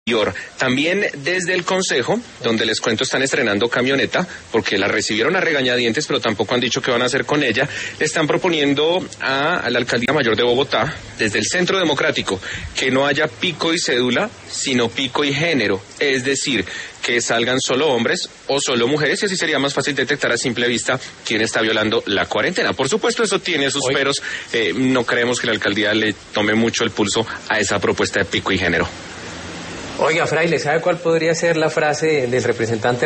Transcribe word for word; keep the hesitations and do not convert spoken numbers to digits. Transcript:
También desde el Consejo, donde les cuento están estrenando camioneta, porque la recibieron a regañadientes, pero tampoco han dicho qué van a hacer con ella. Le están proponiendo a, a la Alcaldía Mayor de Bogotá, desde el Centro Democrático, que no haya pico y cédula, sino pico y género. Es decir, que salgan solo hombres o solo mujeres, y así sería más fácil detectar a simple vista quién está violando la cuarentena. Por supuesto, eso tiene sus Oye. peros. Eh, no creemos que la Alcaldía le tome mucho el pulso a esa propuesta de pico y género. Oiga, Fraile, ¿sabe cuál podría ser la frase del representante